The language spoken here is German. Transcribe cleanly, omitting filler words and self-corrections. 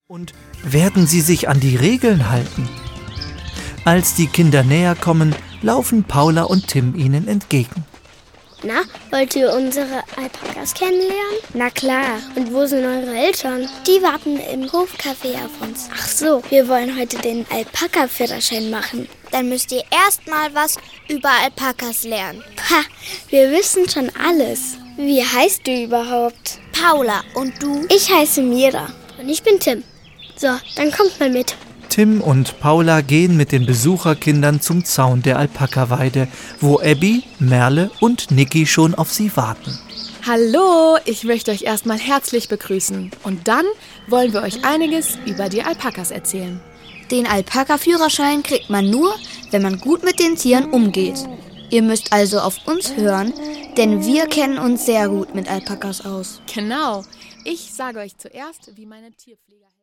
Und werden sie sich an die Regeln halten? Als die Kinder näher kommen, laufen Paula und Tim ihnen entgegen. Na, wollt ihr unsere Alpakas kennenlernen? Na klar. Und wo sind eure Eltern? Die warten im Hofcafé auf uns. Ach so, wir wollen heute den Alpaka-Führerschein machen. Dann müsst ihr erst mal was über Alpakas lernen. Pah, wir wissen schon alles. Wie heißt du überhaupt? Paula, und du? Ich heiße Mira und ich bin Tim. So, dann kommt mal mit. Tim und Paula gehen mit den Besucherkindern zum Zaun der Alpakaweide, wo Abby, Merle und Niki schon auf sie warten. Hallo, ich möchte euch erstmal herzlich begrüßen. Und dann wollen wir euch einiges über die Alpakas erzählen. Den Alpaka-Führerschein kriegt man nur, wenn man gut mit den Tieren umgeht. Ihr müsst also auf uns hören, denn wir kennen uns sehr gut mit Alpakas aus. Genau. Ich sage euch zuerst, wie meine Tierpfleger